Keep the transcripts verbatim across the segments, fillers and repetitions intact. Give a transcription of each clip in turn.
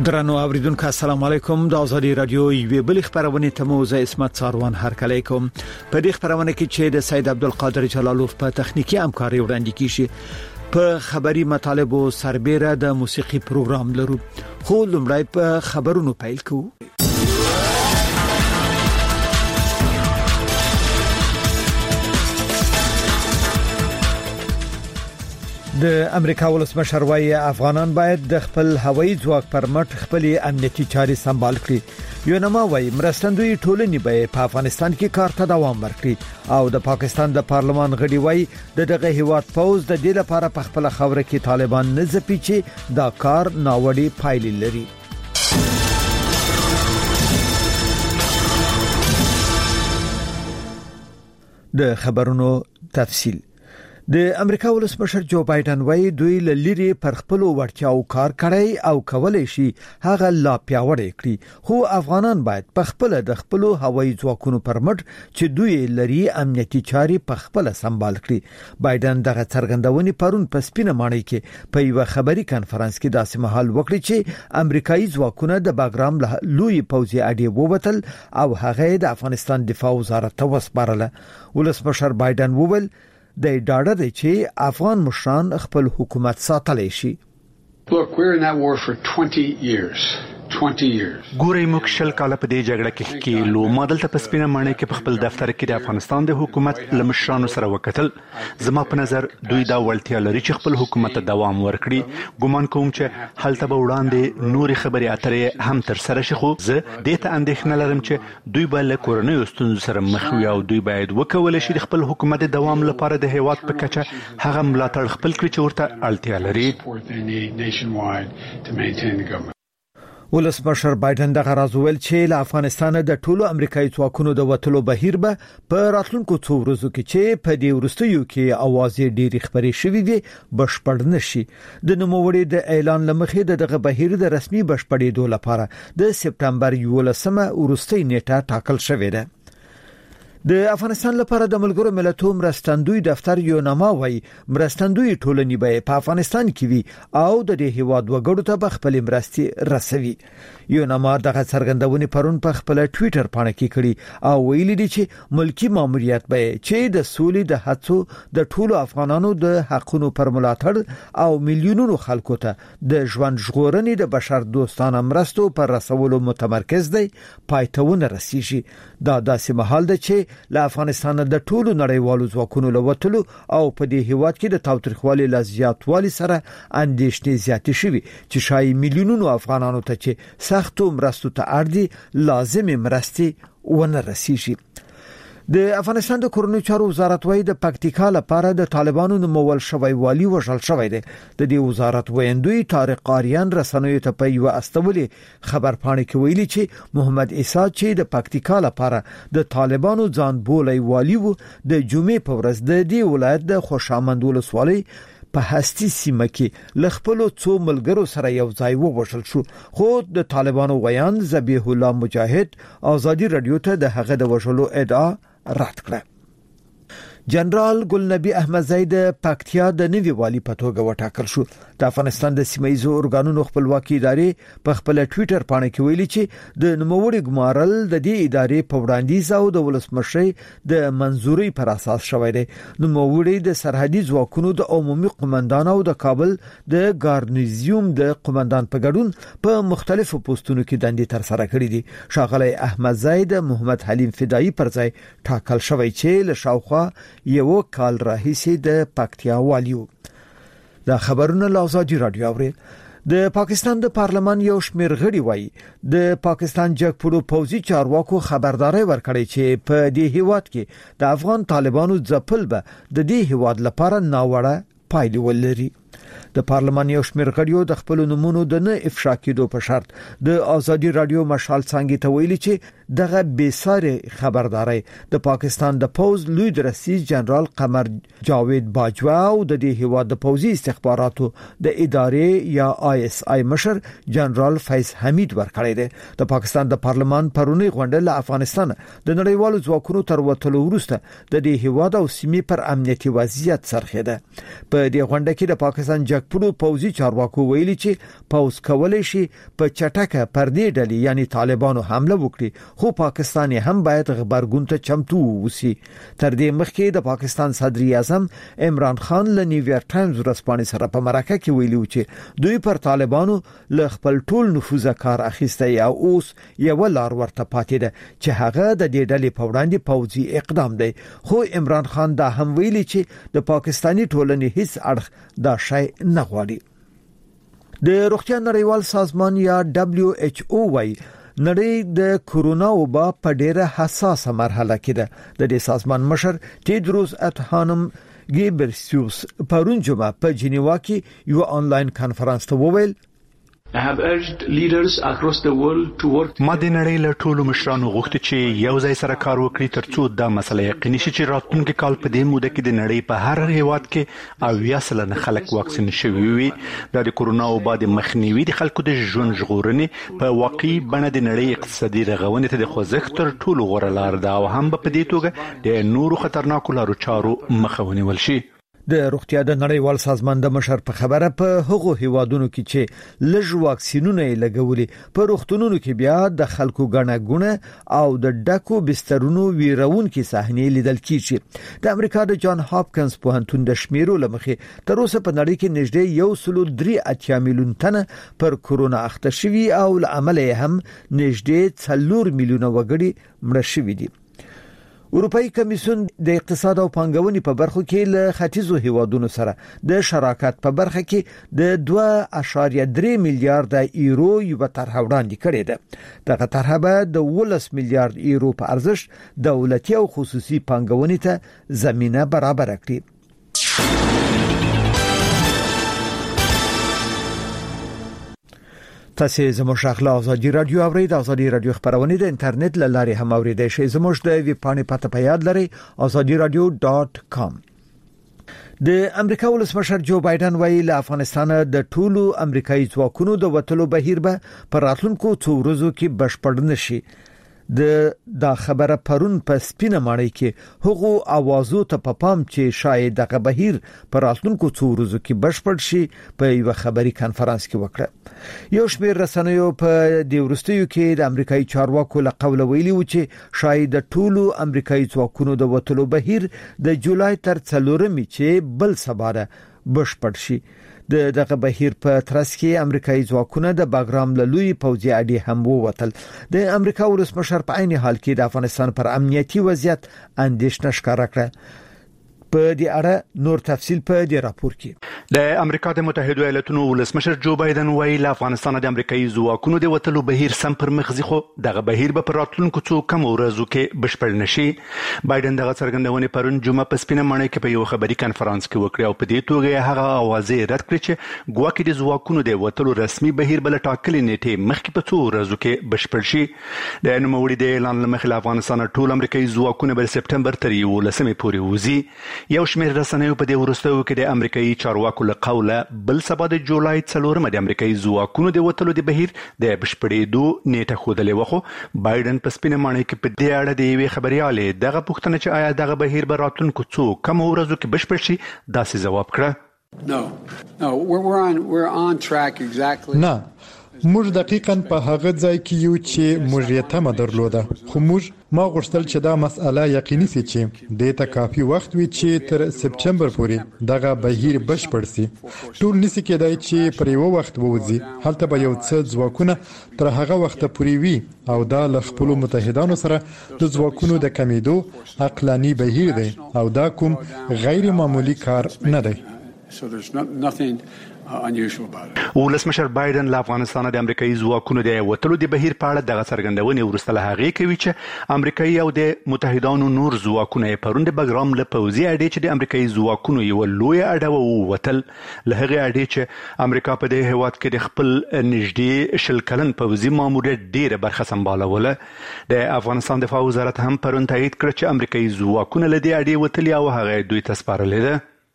درنو اوریدونکو السلام علیکم د ازادي رادیو یوې بل خبرونه ته مو زه اسمت ساروان هرکلی کوم. په دې خبرونه کې چې د سید عبدالقادر جلالوف په تخنیکی همکاري وړاندې کیږي په خبري مطالبو سربېره د موسیقي پروګرام لرو. خو لومړی په خبرونو پیل کوو. د امریکا ولسمشر وايي افغانان باید د خپل هوایي ځواک پر مټ خپل امنیتي چاري سمبال کړي. یونما وايي مرستندوی ټولنې به په افغانستان کې کار ته دوام ورکړي او د پاکستان د پارلمان غړي وايي د دغه هیواد پوز د دې لپاره په خپل خوره کې طالبان نه ځپي چې دا کار ناوړي پایلې لري. د خبرونو تفصیل. د امریکا ولسمشر جو بایدن وايي دوی لری پر خپل ورچاو کار کوي او کولای شي هغه لا پیاوړی کړي. خو افغانان باید په خپل د خپل هوایي ځواکونو پر مټ چې دوی لری امنیتي چاري په خپل سمبال کړي. بایدن دغه څرګندونې پرون په سپینه ماڼۍ کې په یو خبري کانفرنس کې داسې مهال وکړي چې امریکایي ځواکونه د باګرام له لوی پوځي اډې ووتل او هغه د افغانستان دفاع وزارت ته وسپارله. ولسمشر بایدن وویل د ډاډه دی چې افغان مشران خپل حکومت ساتلی شي. Look, we're in that war for twenty years. twenty years. ګورې موږ شل کاله په دې جګړه کې کېلو مدل ته په سپینه ماڼۍ کې په خپل دفتر کې د افغانستان د حکومت لمشرانو سره وکتل. زما په نظر دوی دا ولتیا لري چې خپل حکومت ته دوام ورکړي. ګومان کوم چې هلته به وړاندې نوري خبري اترې هم تر سره شي. خو زه دې ته اندېښنه لرم چې دوی به له کورنیو ستونزو سره مخ وي او دوی باید وکولای شي د خپل حکومت د دوام لپاره د هیواد په کچه هغه ملاتړ خپل کړي چې ورته اړتیا لري. ولسمشر بایدن دغه راز ویل چې له افغانستان د ټولو امریکایي ځواکونو د وټلو بهیر به په راتلونکو څو ورځو کې چې په دې ورستیو کې اوازې ډېری خبرې شوې دي بشپړ نشي. د نوموړي د اعلان لمخې دغه بهیر د رسمي بشپړېدو لپاره د سپتمبر یولسمه ورستۍ نیټه ټاکل شوې ده. د افغانستان لپاره د ملګرو ملتونو مرستندوی دفتر یونما وايي مرستندوی ټولنې به په افغانستان کې وي او د دې هیواد وګړو ته به خپل مرستې رسوي. یونما دغه څرګندونې پرون په خپل ټوئیټر باندې کې کړي او ویلي دي چې ملکی ماموریت به چې د سولې د هڅو د ټولو افغانانو د حقونو پر ملاتړ او میلیونونو خلکو ته د ژوند ژغورنې د بشر دوستانه مرستو پر رسولو متمرکز دی پایتهونه رسیږي. دا داسې مهال ده چې له افغانستان د ټولو نړیوالو ځواکونو لوتلو او په دې هیواد کې د تاوتریخوالي له زیاتوالي سره اندېښنې زیاتې شوي چې شای میلیونونو افغانانو ته چې سختو مرستو ته اړ دي لازمي مرستې ونه رسیږي. د افغانستان د کورنیو چارو وزارت وايي د پکتیکا لپاره د طالبانو نومول شوی والی وژل شوی دی. د دې وزارت ویندوی طارق قاریان رسنیو ته په یو استولي خبر پاڼه کې ویلي چې محمد عیسی چې د پکتیکا لپاره د طالبانو ځان بولای والی وو د جمعې په ورځ د دې ولایت د خوشامند ولسوالۍ په هستی سیمه کې لخپلو څو ملګرو سره یو ځای ووژل شو. خو د طالبانو ویان ذبیح الله مجاهد ازادي رادیو ته د هغه د وژلو ادعا رد کړه. جنرال ګلنبی احمد زید پکتیا د نوي والی په توګه وټاکل شو. د افغانستان د سیمایي ارګانونو خپلواکي ادارې په خپل ټوئیټر باندې کې ویلي چې د نوموړي ګمارل د دې ادارې په وړاندیز او د ولسمشر د منزوري پر اساس شوی دی. نوموړي د سرحدي ځواکونو د عمومي قومندان او د کابل د ګارنیزیوم د قومندان په ګډون په مختلفو پوسټونو کې دندې تر سره کړې دي. ښاغلی احمد زید محمد حلیم فدایی پر ځای ټاکل شوی چې له شاوخوا یو کال راهیسې د پکتیا والیو. دا خبرونه له ازادي رادیو اوري. د پاکستان د پارلمان یو شمېر غړي وایي د پاکستان جګپوړو پوځي چارواکو خبرداري ورکړي چې په دې هیواد کې د افغان طالبانو ځپل به د دې هیواد لپاره ناوړه پایلې ولري. د پارلمان یو شمېر غړیو د خپل نمونو د نه افشا کېدو په شرط د ازادي رادیو مشال څنګه ته ویلي چې دغه بیساره خبرداري د پاکستان د پوز لوی رئیس جنرال قمر جاوید باجوا او د دې هیواد د پوزي استخباراتو د ادارې یا آی اس آی مشر جنرال فیض حمید ورکړی دی. د پاکستان د پارلمان پرونی غونډه له افغانستان د نړیوالو ځواکونو تر وټلو وروسته د دې هیواد او سیمې پر امنیتي وضعیت سرخېده. په دې غونډه کې د پاکستان پاکستان جګپورو پوځي چارواکو ویلي چې پوز کولای شي په چټکه پردې ډلې یعنی طالبانو حمله وکړي خو پاکستان هم باید غبرګون ته چمتو ووسی. تر دې مخکې د پاکستان صدر اعظم عمران خان له نیویارک ټایمز ورځپاڼې سره په مرکه کې ویلي چې دوی پر طالبانو له خپل ټول نفوذ کار اخیستی او اوس یو لار ورته پاتې ده چې هغه د دې ډلې په وړاندې پوځي اقدام دی. خو عمران خان دا هم ویلي چې د پاکستاني ټولنې هیڅ اړخ دا شی نه غواړي. د روغتیا نړیوال سازمان یا دبليو ایچ او وايي نړۍ د کورونا وبا په ډیره حساسه مرحله کې ده. د دې سازمان مشر تیدروس ادحانم ګیبرسیوس پرون جمعه په جنیوا کې یو آنلاین کانفرنس ته وویل I have urged leaders across the world to work. ما د نړۍ له ټولو مشرانو غوښتي چې یو ځای سره کار وکړي ترڅو دا مسله یقیني شي چې راتلونکي کال په دې موده کې د نړۍ په هر هیواد کې او یا سلنه خلک واکسین شوي وي. د کورونا وبا د مخنیوي د خلکو د ژوند ژغورنې په واقعي بڼه د نړۍ اقتصادي رغونې ته د خوځښت تر ټولو غوره لار ده او هم په دې توګه د نورو خطرناکو لارو چارو مخه ونیول شي. د روغتیا د نړیوال سازمان د مشر په خبره په هغو هیوادونو کې چې لږ واکسینونه لګولي په روغتونونو کې بیا د خلکو غنه غونه او د ډکو بسترونو ویرونکو صحنې لیدل کیږي. د امریکا د جان هاپکینز پوهنتون د شمیرو لمخې تر اوسه په نړۍ کې نږدې یو سلو درې اتیا میلیون تنه پر کورونا اخته شوي او لعمل هم نږدې څلور میلیونه وګړي مړه شوي دي. اروپאי کمیسیون د اقتصاد او پانګونې په برخو کې له ختیځو هیوادونو سره د شراکت په برخه کې د دوه اعشاریه درې میلیارډ یورو یو طرح وړاندې کړې ده. دغه طرح به د ولس میلیارډ یورو په ارزښت دولتي او خصوصي پانګونې ته زمينه برابر کړي. تاسو زموږ شغله ازادي رادیو اورید. ازادي رادیو خبرونه د انټرنیټ له لارې هم اوریدئ شئ. زموږ د ویب پاڼې پته په یاد لرئ azadi radio dot com. د امریکا ولسمشر جو بایدن وایي له افغانستان د ټولو امریکایي ځواکونو د وټلو بهیر به پر راتلونکو څو ورځو کې بشپړ نشي. د دا خبره پرون په سپینه ماڼۍ کې هغو اوازو ته په پام چې شاید دغه بهیر پر راتلونکو څو ورځو کې بشپړ شي په یو خبري کانفرنس کې وکړه. یو شمېر رسنیو په د ورستیو کې د امریکایي چارواکو له قوله ویلي و چې شاید د ټولو امریکایي ځواکونو د وټلو بهیر د جولای تر څلورمې چې بل سبا بشپړ شي. د دغه بهیر په ترڅ کې امریکایي ځواکونه د باګرام له لوی پوځي اډې هم ووتل. د امریکا ولسمشر په عین حال کې د افغانستان پر امنیتي وضعیت اندېښنه ښکاره کړه. په دې اړه نور تفصیل په دې راپور کې. د امریکا د متحده ایالاتونو ولسمشر جو بایدن وایي له افغانستان د امریکایي ځواکونو د وټلو بهیر سم پر مخ ځي خو دغه بهیر به پر راتلونکو څو کم ورځو کې بشپړ نشي. بایدن دغه څرګندونه پرون جمعه په سپینه ماڼۍ کې په یو خبري کانفرنس کې وکړه او په دې توګه هغه اوازې رد کړې چې ګواکې د ځواکونو د وټلو رسمي بهیر بل ټاکلې نیټه مخکې په څو ورځو کې بشپړ شي. د نوموړي د اعلان لمخې افغانستان ټول امریکایي ځواکونه په سپټمبر تر یولسمې پورې وځي. یو شمېر رسنیو په دې ورستیو کې د امریکایي چارواکو له قوله بل سبا د جولای څلورمه د امریکایي ځواکونو د وټلو د بهیر د بشپړېدو نیټه ښودلې وه. خو بایدن په سپینه ماڼۍ کې په دې اړه د یوې خبريالې دغه پوښتنه چې آیا دغه بهیر به راتلونکو څو کم ورځو کې بشپړ شي داسې ځواب کړه. No, no, we're, we're on we're on track exactly. نه موږ دقیقاً په هغه ځای کې یو چې موږ یې تمه درلوده خو موږ ما غوښتل چې دا مسأله یقیني سي چې د ته کافي وخت وي چې تر سپټمبر پورې دغه بهیر بشپړ سي. ټول نسی کېدای چې پر یو وخت ووځي هلته به یو څه ځواکونه تر هغه وخت پورې وي او دا له خپل متحدانو سره د ځواکونو د کمیدو عقلاني بهیر دی او دا کوم غیر معمولی کار نه دی. So there's not, nothing uh, unusual about it. ولسمشر بایدن له افغانستان د امریکایي ځواکونو د وټلو د بهیر په اړه دغه څرګندونې وروسته له هغې کوي چې امریکایي او د متحدانو نور ځواکونه یې پرون د باګرام له پوځي اډې چې د امریکایي ځواکونو یو لوی اډه ووتل. له هغې اډې چې امریکا په دې هیواد کې د خپل نږدې شل کلن پوځي ماموریت ډیره برخه سمبالوله. د افغانستان دفاع وزارت هم پرون تایید کړ چې امریکایي ځواکونه له دې اډې وتلي او هغه دوی ته سپارلې ده.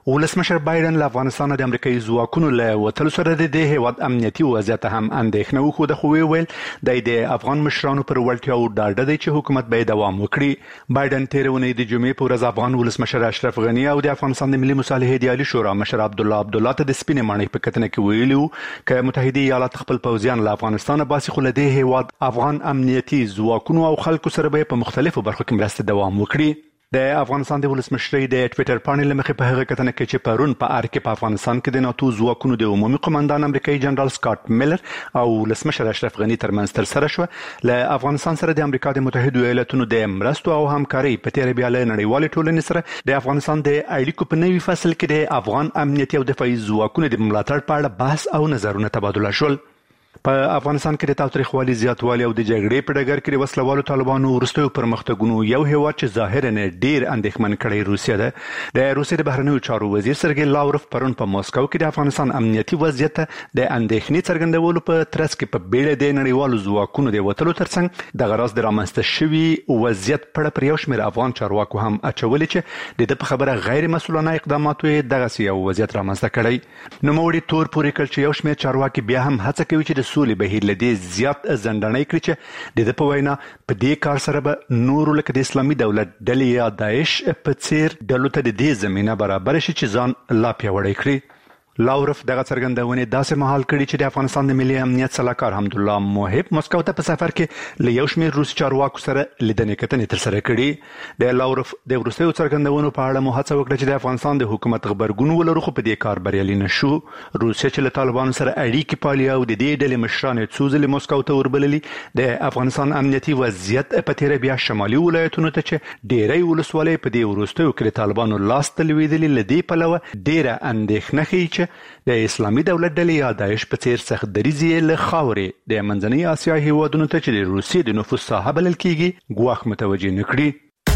ولسمشر بایدن له افغانستان د امریکایي ځواکونو له وتلو سره د دې هیواد امنیتي وضعیت هم اندېښنه وښوده، خو ویل د افغان مشرانو پر وړتیاو ډاډه دی چې حکومت به دوام وکړي. بایدن تېره اونۍ د جمعې په ورځ افغان ولسمشر اشرف غني او د افغانستان د ملي مصالحې د عالي شورا مشر عبدالله عبدالله ته د سپینې ماڼۍ په کتنه کې ویلي وو چې متحده ایالات خپل پوځیان له افغانستانه باسي، خو له دې هیواد افغان امنیتي ځواکونو او خلکو سره به په مختلفو برخو کې مرسته دوام وکړي. د افغانستان د ولسمشرۍ د ټویټر پاڼې له مخې په هغه کتنه کې چې پرون په ار کې په افغانستان کې د ناتو ځواکونو د عمومي قومندان امریکایي جنرال سکاټ میلر او ولسمشر اشرف غني ترمنځ ترسره شوه. له افغانستان سره د امریکا د متحده ایالاتونو د مرستو او همکارۍ په تېره بیا له نړیوالې ټولنې سره د افغانستان د اړیکو په نوي فصل کې د افغان امنیتي او دفاعي ځواکونو د ملاتړ په اړه بحث او نظرونه تبادله شول. په افغانستان کې د تاوتریخوالي زیاتوالی او د جګړې په ډګر کې د وسلوالو طالبانو وروستیو پرمختګونو یو هیواد چې ظاهرا ډیر اندېښمن کړی روسیه ده. د روسیې د بهرنیو چارو وزیر سرګی لاوروف پرون په مسکو کې د افغانستان امنیتي وضعیت د اندېښنې څرګندولو په ترڅ کې په بیړه د نړیوالو ځواکونو د وتلو ترڅنګ د غراض د رامنځته شوي وضعیت په اړه پر یو شمېر افغان چارواکو هم اچولي چې د ده په خبره غیر مسؤلانه اقداماتو یې دغسې یو وضعیت رامنځته کړی. نوموړي تور پورې کړ چې یو شمېر چارواکي بیا هم هڅه کوي چې د سولې بهیر له دې زیات ځنډنی کړي چې د ده په وینا په دې کار سره به نورو لکه د اسلامي دولت ډلې یا داعش په څیر ډلو ته د دې زمینه برابر شي چې ځان لا پیاوړی کړي. لاوروف دغه څرګندونې داسې مهال کړي چې د افغانستان د ملي امنیت سلاکار حمدالله موحب مسکو ته په سفر کې له یو شمېر روسي چارواکو سره لیدنې کتنې ترسره کړي. د لاوروف د وروستیو څرګندونو په اړه مو هڅه وکړه چې د افغانستان د حکومت غبرګون ولرو، خو په دې کار بریالي نه شو. روسیه چې له طالبانو سره اړیکې پالي او د دې ډلې مشران یې څو ځلې مسکو ته وربللي، د افغانستان امنیتي وضعیت په تېره بیا شمالي ولایتونو ته چې ډېری ولسوالۍ په دې وروستیو کې د طالبانو لاس ته لوېدلي، له دې پلوه ډېره اندېښنه ښیي چې د اسلامي دولت ډلې یا داعش په څیر سخت دریځ له خاورې د منځنۍ اسیا هیوادونو ته چې د روسیې د نفوذ ساحه بلل کیږي ګواښ متوجه نه کړي.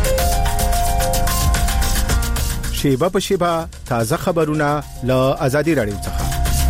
شیبه په شیبه تازه خبرونه له آزادي رادیو څخه.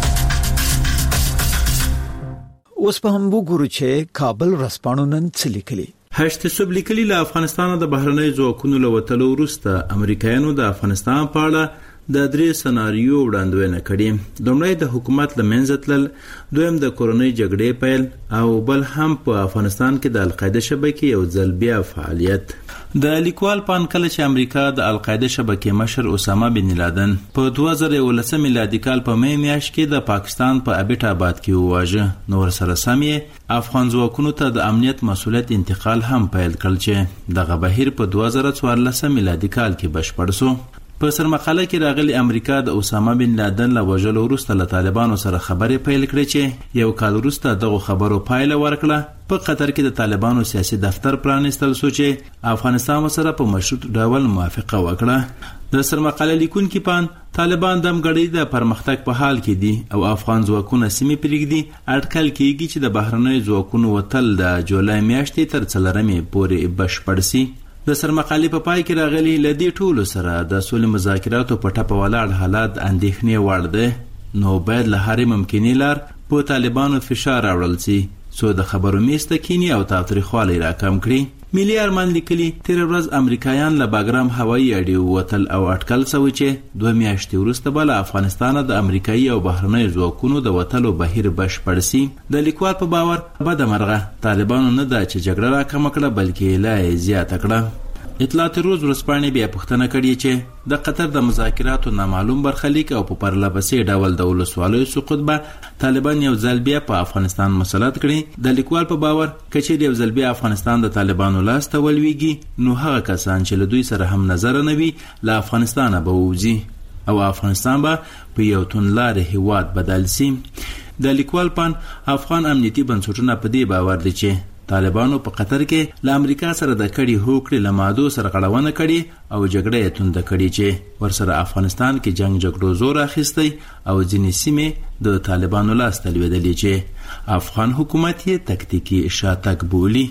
اوس په هم وګورو چې کابل ورځپاڼو نن څه لیکلي. هشت صوب لیکلي له افغانستان د بهرنۍ ځواکونو له وتلو وروسته امریکایانو د افغانستان په اړه د درې سناریو وړاندوینه کړې. لومړی د حکومت له منځه تلل، دویم د کورنۍ جګړې پیل او بل هم په افغانستان کې د القاعده شبکې یو ځل بیا فعالیت. د لیکوال پان کله چې امریکا د القاعده شبکې مشر اسامه بن لادن په دوه زره یولس میلادي کال په مې میاشت کې د پاکستان په ابټ آباد کې وواژه، نو ورسره سم یې افغان ځواکونو ته د امنیت مسؤلیت انتقال هم پیل کړ چې دغه بهیر په دوه زره څوارلس میلادي کال کې بشپړ شو. په سرمقاله کې راغلي امریکا د اسامه بن لادن له وژلو وروسته له طالبانو سره خبرې پیل کړې چې یو کال وروسته دغه خبرو پایله ورکړه. په قطر کې د طالبانو سیاسي دفتر پرانیستل شو چې افغانستان سره په مشروط ډول موافقه وکړه. د سرمقاله لیکونکي پان طالبان د امګړې د پرمختګ په حال کې دي او افغان ځواکونه سیمې پرېږدي. اټکل کېږي چې د بهرنۍ ځواکونو وتل د جولای میاشتې تر څلورمې پورې بشپړ شي. د سرمقالې په پای کې راغلي له دې ټولو سره د سولې مذاکراتو په ټپه ولاړ حالات اندېښنې وړ دی، نو باید له هرې ممکنې لار په طالبانو فشار راوړل شي څو د خبرو میز ته کینی او تاوتریخوالی راکم کړي. ملي ارمان لیکلي تیر ورځ امریکایان له باګرام هوایي اډې ووتل او اټکل شوی چې دوه میاشتې وروسته به له افغانستانه د امریکایي او بهرنۍ ځواکونو د وتلو بهیر بشپړ شي. د لیکوال په باور بده مرغه طالبانو نه دا چې جګړه راکمه کړه بلکې لا یې زیاته کړه. اطلاعات روز ورځپاڼې بیا پوښتنه کړې چې د قطر د مذاکراتو نامعلوم برخلیک او په پرلهپسې ډول د ولسوالیو سقوط به طالبان یو ځل بیا په افغانستان مسلط کړي. د لیکوال په باور که چیرې یو ځل بیا افغانستان د طالبانو لاس ته ولویږي، نو هغه کسان چې له دوی سره هم نظر نه وي له افغانستانه به ووځي او افغانستان به په یو توندلارې هیواد بدل شي. د لیکوال پان افغان امنیتي بنسټونه په دې باور دي چې طالبانو په قطر کې له امریکا سره د کړي هوکړې له مادو سره غړونه کړي او جګړه یې تونده کړي چې ورسره افغانستان کې جنگ جګړو زور اخیستی او ځینې سیمې د طالبانو لاس ته لوېدلې چې افغان حکومت یې تکتیکي شاتګ بولي.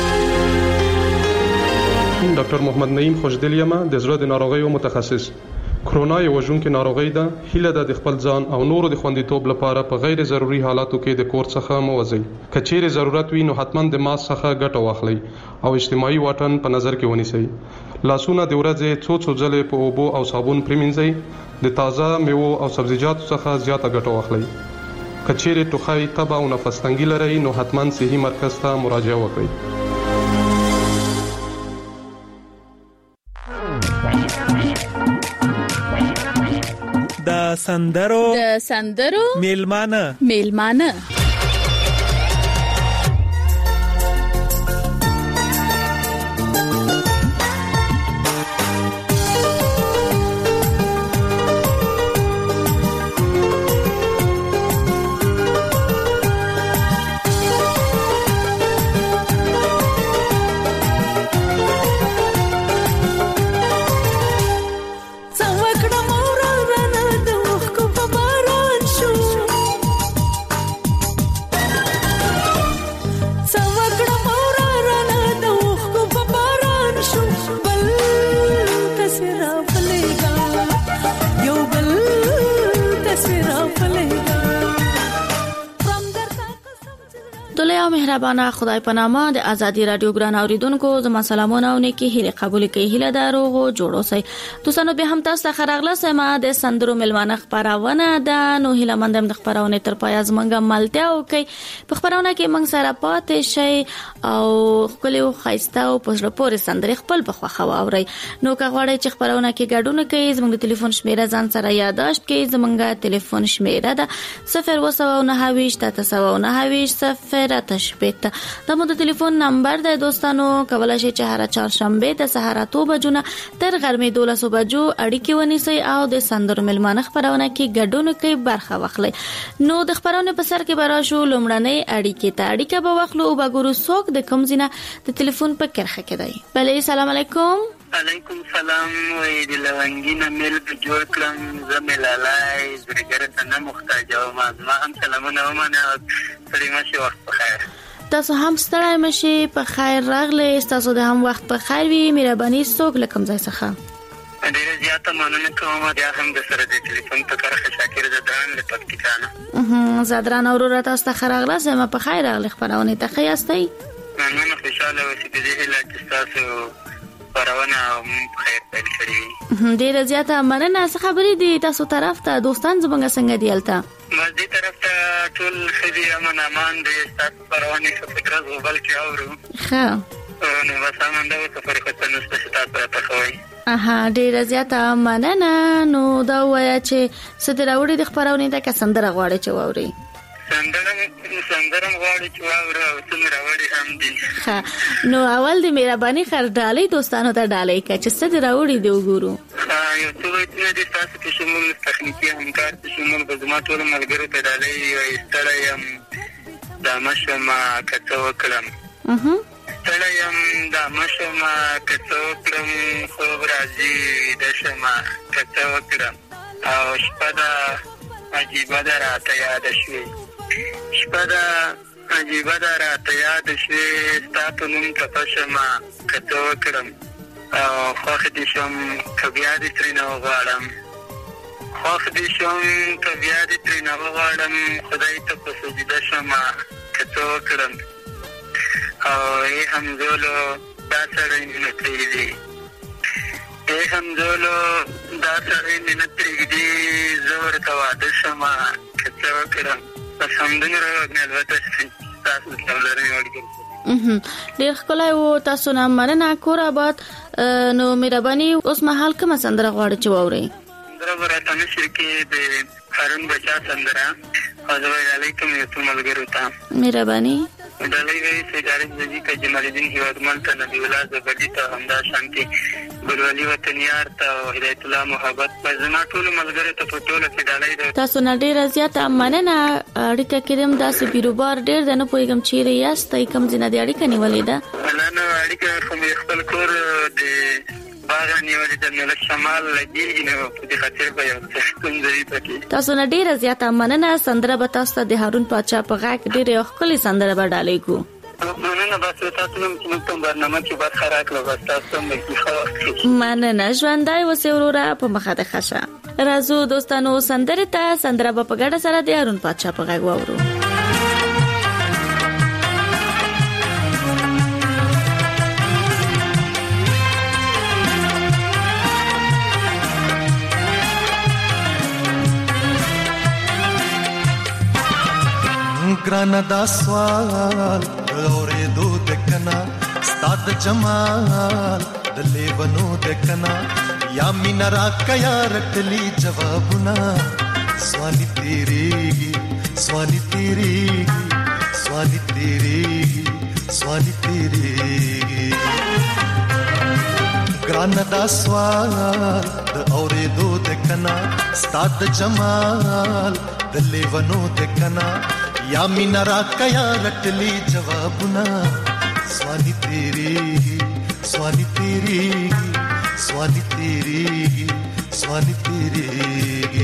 ډاکټر محمد نعیم خوشدل یم د زړه د ناروغیو متخصص. کرونا یو وژونکې ناروغي ده. هیله ده د خپل ځان او نورو د خوندیتوب لپاره په غیر ضروري حالاتو کې د کور څخه مه وځئ. که چیرې ضرورت وي نو حتما د ماسک څخه ګټه واخلئ او اجتماعي واټن په نظر کې ونیسئ. لاسونه د ورځې څو څو ځلې په اوبو او صابون پریمنځئ. د تازه میوو او سبزیجاتو څخه زیاته ګټه واخلئ. که چیرې ټوخی، تبه او نفس تنګي لرئ نو حتما صحي مرکز ته مراجعه وکړئ. د سندرو د سندرو میلمانه میلمانه مهربانه خدای په نامه د ازادي رادیو ګران اوریدونکو زما سلامونه او نیکی هیله قبول کړئ. هیله دارو غو جوړو سي دوستانو به هم تاسو ته راغله سم د سندرو ملمانه خبرونه ده. نو هیله مندم د خبرونه تر پای از منګه ملته او کوي په خبرونه کې منګ سره پاتې شي او خپل خایسته او پوره پوره سندري خپل بخوا خو اوري. نو که غواړئ چې خبرونه کې ګډون کوي زموږ د ټلیفون شمیره ځان سره یاداشت کړئ. زموږ ټلیفون شمیره ده صفر و نه ویشت تاسو نه ویشت صفر تشبیه. دا مو د ټلیفون نمبر دی دوستانو. کولای شئ چې هر چهارشنبه د سهار اته بجو نه تر غرمې دولس بجو اړیکې ونیسئ او د سندرو ملمانه خبرونه کې ګډون کوي برخه واخلئ. نو د خبرونه په سر کې براشو لومړنۍ اړیکې ته اړیکه به واخلو او وګورو څوک د کوم ځینه د ټلیفون په کرخه کې دی. بله سلام علیکم. علیکم سلام. وې د لونګینه مل په جوړ کړم زملالای زړګره ته نه محتاج او ما هم سلامونه ومنه. سړي مشه وخت په خیر. تاسو هم ستړی مشي په خیر راغلی. تاسو د هم وخت په خیر وي. مهرباني څوک لکم ځای څخه ډیره زیاته مننه کوم. بیا هم د سره د ټلیفون په کرخه شاکر زدران له پکتیکانه زدران اورور تاسو ته راغله سم په خیر راغلی. خبرونه ته خیاستئ. مننه خوشاله اوسئ. د دې هیله چې تاسو خبرونه خیر پیل کړی. ډیره زیاته مننه. څه خبرې دي تاسو طرف ته دوستان زمونږ څنګه دی الته؟ مزدي طرف ته ټول خدي امن امان دي. تاسو پرونه څه فکر غوبل کې اورو. ښه نو وسامنده او سفر کوته نو څه تاسو ته خوي. اها ډیره زیاته مننه. نو دا وایا چې ستاره وړي د خبرونه ته کسندره غواړي چې ووري. سندرم سندرم غواړي چې ووري او څنګه راوړي هم دي. ښه نو اول د مهرباني خردالي دوستانو ته ډالۍ کا چې ستاره وړي دی وګورو. یو څه وایي چې تاسو کې شمول تخنیکی همکار چې شمول به زما ټول ملګرو ته ډالۍ وي. ستړی يم دا مشما کته وکړم. اها ستړی يم دا مشما کته وکړم. خو راځي د شما کته وکړم. او شپه دا عجیبه ده راته یاد شوي. شپه دا عجیبه ده راته یاد شوي. ستا په نوم تپه شمه کته وکړم. او خوښ دې شم که بیا دې ترېنه وغواړم. خوښ دې شم که بیا دې ترېنه وغواړم. خدای ته په سجده شمه کته وکړم. او ای همزولو دا سړی مې نه پرېږدي. ای همزولو دا سړی مې نه پرېږدي. زه ورته واده شمه کته وکړم. پس همدومره البته تاسو ته لرئ وړ ډیر ښکلی و. تاسو نه مننه. کور آباد. نو مهرباني اوس مهال کومه سندره غواړئ چې واورئ؟ سندره به راته نشر کې د هارون بچا سندره او زه به ډالۍ کوم یو څو ملګرو ته. مهرباني. ډالۍ به یې سیدارک زجي که جمال الدین هیوادمل ته نبی الله زبدي ته همدا شانتي ګلولي وطنیار ته او هدایت الله محبت په زما ټولو ملګرو ته په ټوله کې ډالۍ ده. تاسو نه ډېره زیاته مننه. اړیکه کړم داسې بیروبار ډېر د نه پوهېږم چیرې یاست کوم ځای نه دې اړیکه نیولې ده؟ نه نه اړیکه خو مې خپل کور د باغ نیولې د ملک شمال لګېږي نو په دې خاطر به یو څه ستونزه وي پکې. تاسو نه ډېره زیاته مننه. سندره به تاسو ته د هارون پاچا په غږ ډېرې ښکلې سندره به ډالۍ کړو. مننه بس تاسو نن موږ په برنامه کې برخه راکړه بس تاسو مې ښه مننه ژوندای اوسې وروره په مخه د خشه راځو دوستانو سندره ته سندره په ګډه سره د هارون پادشاه په غږ واورو. ګرانه دا سوال اورې دو دکنا ستاد جمال د لیونو دکنا یا مینا را کیا رټلی جوابونه سوانی تیری سوانی تیری سوانی تیری سوانی تیری ګرانه دا سوال اورې دو دکنا ستاد جمال د لیونو دکنا یا مینا را کیا رټلی جوابونه سوانی تیری سوانی تیری سوانی تیری سوانی تیری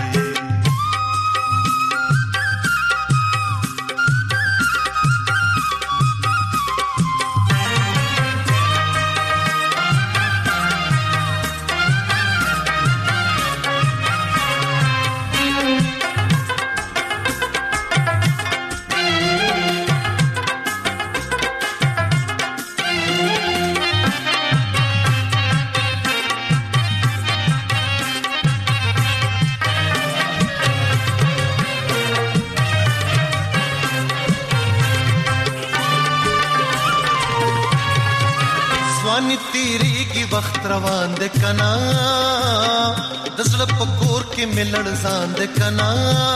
سوانی تیری کی وخت روان دے کنا دزل پکور کے ملڑ زان دے کنا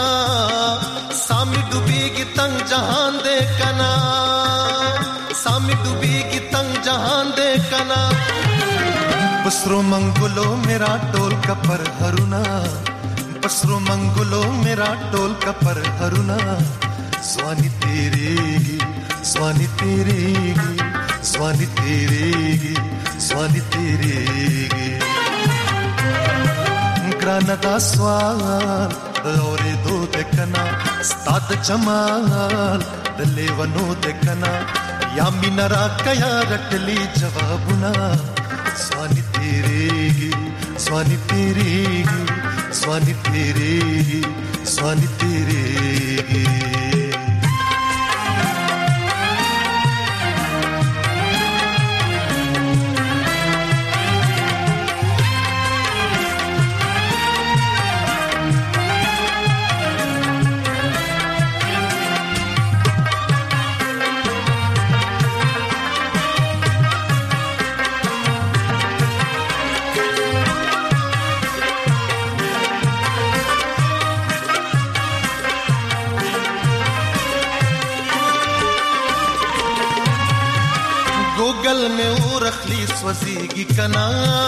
سامی ڈوبی گی تنگ جہان دے کنا سامی ڈوبی گی تنگ جہان دے کنا بسرو منگلو میرا ٹول کا پر ہرونا بسرو منگلو میرا ٹول کا پر ہرونا سوانی تیری سوانی تیری سوانی تیری سوانی تیری ګرانه دا سوال اورې دو دکنا ستاد جمال د لیونو دکنا یا مینا را کیا رټلی جوابونه سوانی تیری سوانی تیری سوانی تیری سوانی تیری گل میں اورخلی سوزیگی کنا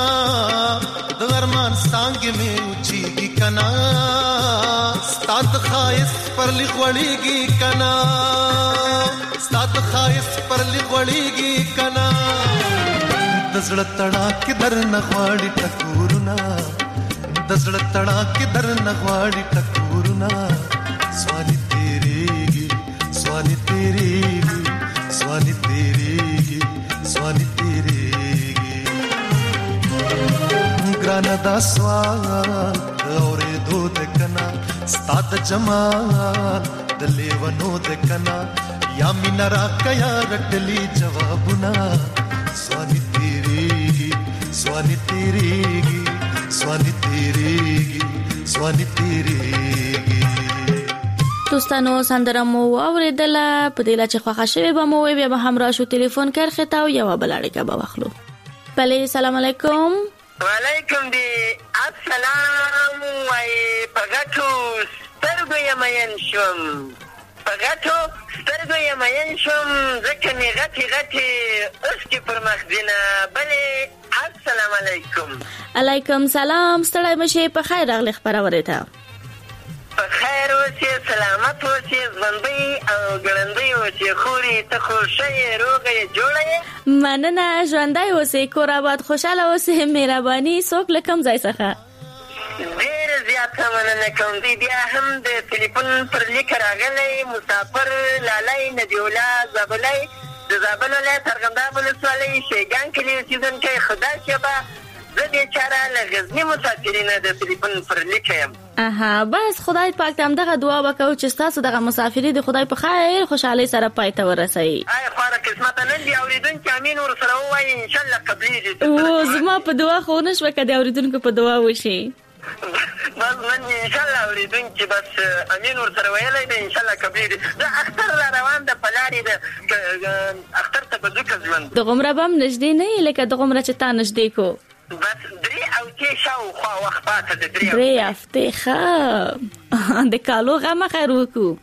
درمان سانگ میں اچھیگی کنا ستاد خائص پر لغوڑیگی کنا ستاد خائص پر لغوڑیگی کنا دزڑ تڑا کی در نغواڑی ٹکورنا دزڑ تڑا کی در نغواڑی ٹکورنا سوانی تیری سوانی تیری سوانی تیری سوانی تیری ګرانه دا سوال اورې دو دکنا ستاد جمال د لیونو دکنا یا مینا را کیا رټلی جوابونه سوانی تیری سوانی تیری سوانی تیری سوانی تیری دوستانو سندره مو اوریدله په دې لا چې خوښه شوی به مو بیا به همراه شو ټلیفون کرخه تا او یو بل اړیکه به واخلو. بله سلام علیکم. وعلیکم دی السلام وای پغاتو سترګو یمین شوم پغاتو سترګو یمین شوم ځکه می غتی غتی اوس کې پر مخ دینه. بله السلام علیکم. علیکم سلام. ستړی مشه په خیر راغلی خبرونه ته. په خیر اوسې سلامت اوسې ژوندۍ او ګړندۍ اوسې خوري ته خوشې روغې جوړې. مننه ژوندۍ اوسې کور آباد خوشاله اوسې مهرباني څوک له کوم ځای څخه ډېره زیاته مننه کوم. دی بیا هم د ټلیفون پر لیک راغلی مسافر لالی نبیالله زابلی د زابل ولایت ارغنداب ولسوالۍ شیګان کلي اوسېدونکی خدای شبه زه بیچاره له غزني مسافرینه د تلیفون پر لیکه یم. اها بس خدای پاک ته همدغه دعا وکړو چې ستاسو دغه مسافري د خدای په خیر خوشحالۍ سره پای ته ورسوي. آی خواره قسمته نن دي اورېدونکي امین ورسره ووایي انشاءالله قبلېږي. او زما په دعا خو نه شوه که د اورېدونکو په دعا وشي. بس نن انشاءالله اورېدونکي بس امین ورسره ویلی دی انشاءالله قبلېږي. زه اختر را روان ده په لارې ده اختر ته به ځو که ژوند دغومره به هم نږدې نه یې لکه دغومره چې تا نږدې کو. بس درې هفتې شاوخوا وخت پاته د درې درې هفتې ښه د کالو غمه خیر وکړو.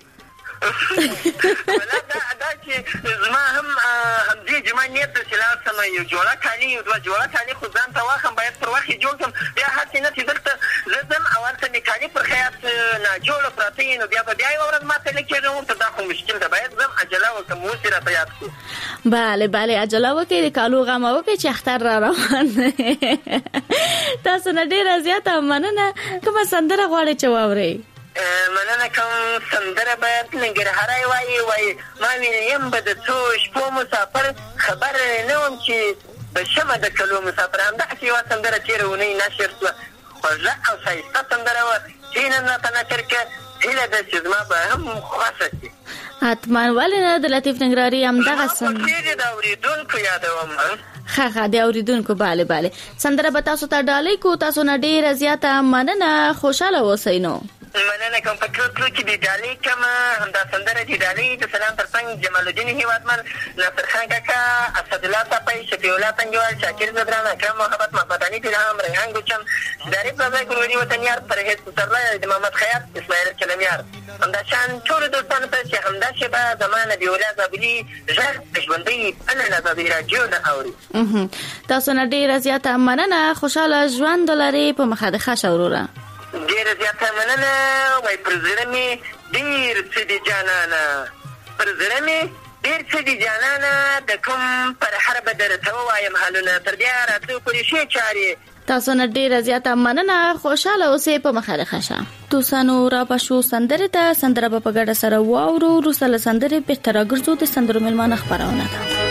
دا چې زما هم همدې جمعه نیت ده چې لاړ شم یو جوړه کالي یو دوه جوړه کالي خو ځان ته واخلم باید پر وخت یې جوړ کړم. بیا هسې نه چې دلته زه ځم او هلته مې کالي پر خیاط ناجوړه پراته وي نو بیا به بیا یوه ورځ ماته لیکېږم ورته دا خو مشکل ده باید ځم عجله وکړم اوس یې راته یاد کړو. بله بله عجله وکړئ د کالو غمه وکړئ چې اختر را روان دی. تاسو نه ډېره زیاته مننه. کومه سندره غواړئ چې واورئ؟ مننه کوم سندره باید ننګرهاری وایي وایي ما ویلیم به د څو شپو مسافر خبر نه وم چې به شمه د کلو مسافر. همدغسې یوه سندره تېره اونۍ نشر شوه خوږه او ښایسته سندره وه چې نن راته نشر کړه. هیله ده چې زما به هم خوښه شي. حتما ولې نه د لطیف ننګرهاري همدغه سندره د اورېدونکو یادوم. ښه ښه د اورېدونکو بله بله سندره به تاسو ته ډالۍ کو. تاسو نه ډېره زیاته مننه. خوشحاله اوسئ. نو مننه کوم. په کلو کلو کې د ډالۍ کومه همدا سندره د ډالۍ د سلام تر څنګ جمال الدین هیوادمل ناصر خان کاکا اسدالله صافی شفیع الله پنجوال شاکر زدران اکرم محمد محمداني پیلهام ریحان ګلچم اداري پرځای ګلوري وطنیار پرهیز پسرلی د محمد خیاط اسماعیل چلمیار همدا شان ټولو دوستانو ته چې همدا شیبه زما نبیالله زابلي غږ د ژوندۍ بله له زابلي راډیو نه اوري. تاسو نه ډېره زیاته مننه. خوشحاله ژوند ولرئ. په مخه د ښه شه وروره. ډېره زیاته مننه. وایي پر زړه مې ډېر څه دي جانانه پر زړه مې ډېر څه دي جانانه د کوم پر هر به درته ووایم حالونه تر بیا راتلو پورې ښې چارې. تاسو نه ډېره زیاته مننه. خوشحاله اوسئ. په مخه د ښه شه. دوستانو را پښو سندرې ته سندره به په ګډه سره واورو. وروسته له سندرې بېرته راګرځو د سندرو مېلمانه خپرونه ده.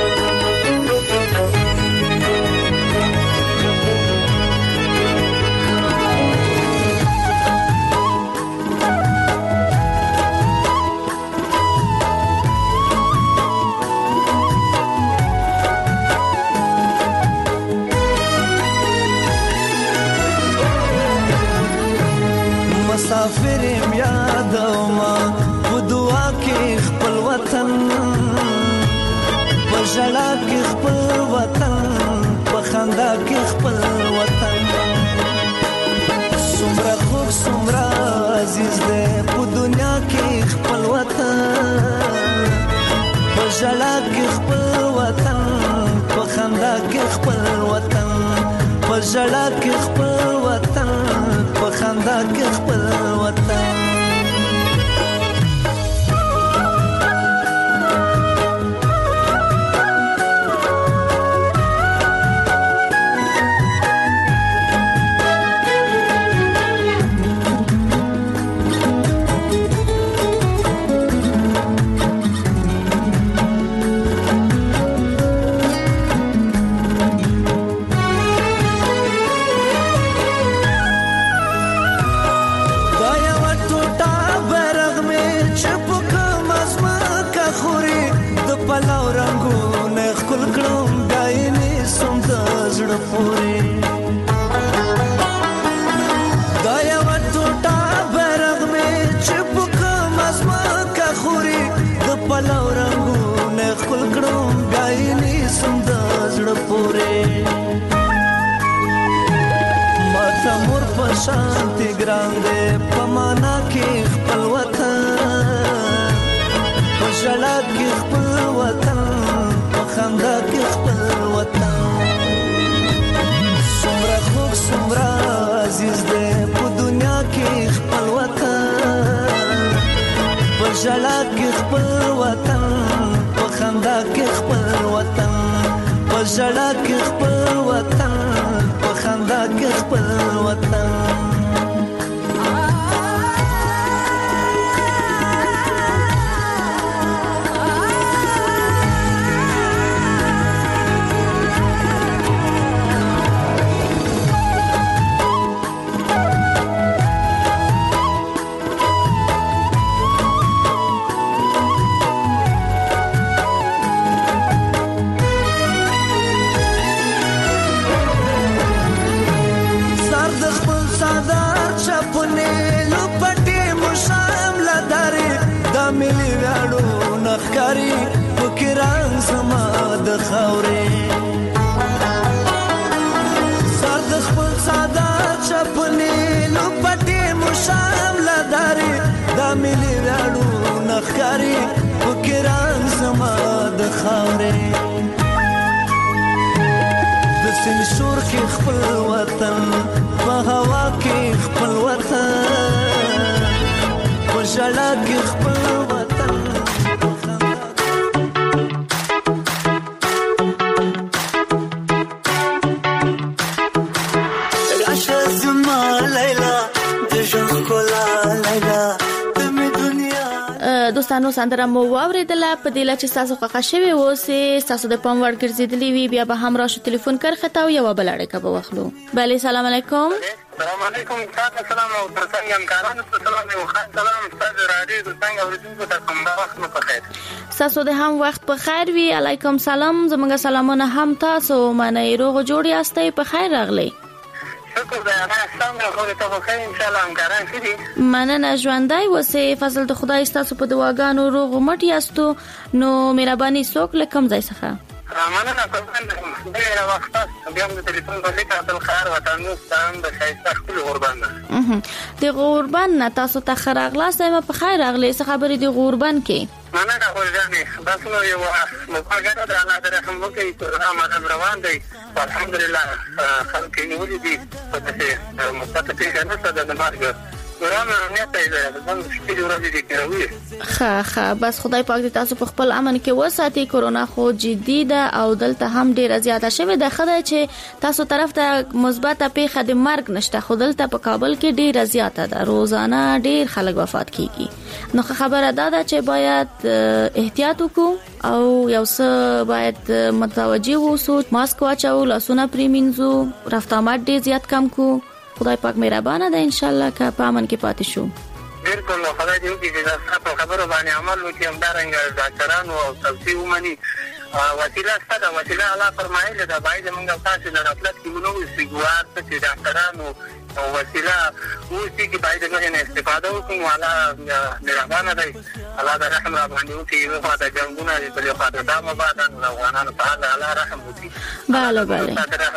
مسافر یم یادوما په دعا کې خپل وطن په ژړا کې خپل وطن په خندا کې خپل وطن څومره خوږ څومره عزیز دی په دنیا کې خپل وطن په ژړا کې خپل وطن په خندا کې خپل وطن په ژړا کې خپل وطن په خندا کې خپل وطن. شانتی ګران دې په معنا کې خپل وطن په ژړا کې خپل وطن په خندا کې خپل وطن څومره خوږ څومره عزیز دې په دنیا کې خپل وطن په ژړا کې خپل وطن په خندا کې خپل وطن په ژړا کې خپل وطن په خندا کې خپل وطن. خاورې سر د خپل سادات چپنې لو پټې مشام لداري دا ملي وړو نخاري وکران سما د خاورې د سن شور کې خپل وطن په هوا کې خپل وطن په ژړا کې خپل وطن راشه زما لیلا د ژوند ښکلا لیلا دوستانو سندره مو واوریدله په دې لچ تاسو خوښ شوي اوسې تاسو د پام وړ ګرځېدلې وي بیا به هم راشو ټلیفون کرخه تا یو بل اړیکه به واخلو. بله سلام علیکم. السلام علیکم تاسو سلام او ترڅنګ همکارانو ته سلام او خاص سلام تاسو راډیو د څنګه اوریدونکو ته کوم وخت مو په خیر. تاسو د هم وخت په خیر وي. علیکم سلام. زموږ سلامونه هم تاسو منئ روغ جوړ یاستئ په خیر راغلی. شکر دا نه څنګه خو ته په خیر ان شاء الله همکاران کړي. مننه ژوندۍ اوسې فضل د خدای ستاسو په دعاګانو روغ مټ یاستو نو مهرباني څوک له کوم ځای څخه مننه کوم ډېر وخت بیا موږ ټلیفون باندې تاسو خیر وطن ستاسو د شایسته خپل قربان د قربان نه تاسو ته خراغلا سم په خیر راغلی څه خبرې د قربان کې مننه ورځې بس نو یو مفاجأت ده الله دې رحم وکړي رحمت روان دی الحمدلله خلک نیولې دي په دې مستقبل کې نه څه د مرګ ورانه نه ته ده زموږ شپږ ورځې دي کوي ښه ښه بس خدای پاک دې تاسو په خپل امن کې وساتي. کورونا خو جدي ده او دلته هم ډیره زیاته شوې ده خدای چې تاسو طرف ته مثبته پیښه د مرګ نشته خو دلته په کابل کې ډیره زیاته ده روزانه ډیر خلک وفات کیږي نو خبره ده چې باید احتیاط وکړو او یو څه باید متوجه ووسو ماسک واچو لاسونه پریمینځو رفتامات ډیر زیات کم کو. خدای پاک مهربانه ده ان شاء الله که په امن کې پاتې شو. بالکل خدای دې وکړي چې تاسو خبرو باندې عمل وکړي هم دارنګ ډاکټرانو او توصیه ومني وسیله ستاسو وسیله الله فرمایله دا باید موږ تاسو د راتلونکي کې نو سیګوار چې ډاکټرانو او وسیله اوسې کې باید نه استفاده وکړو والا مهربانه دی الله دې رحم را باندې وکړي یو خدای جنګونه دې په خاطر دا مبادن افغانانو په الله رحم وکړي. bale bale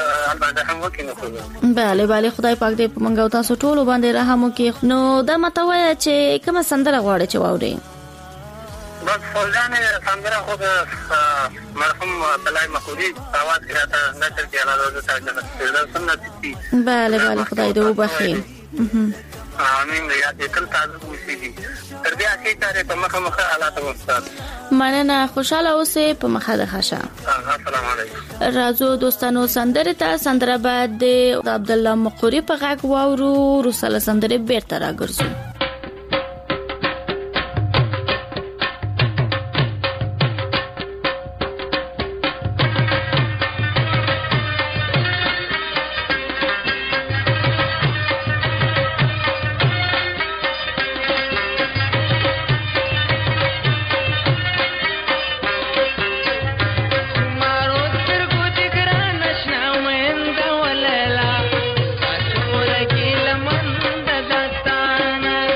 bale bale خدای پاک دې په منګو تاسو ټول باندې رحم وکړي. نو دا متوي چې کومه سندره غواړي چې واوري بس فوزان سندره خو مرحوم طلای مخودی आवाज کړه نشر کې الله دې تعالی سنت دي. bale bale خدای دې وبخي. امين یا دې کل تاسو وسیږي تر دې اخی تاره په مخه مخه حالات وستاد. مننه خوشاله اوسې په مخه د خشه. السلام علیکم. راځو دوستانو سندره ته سندره بعد د عبد الله مقری په غږ واورو رساله سندره بیرته راګرځو. Thank you.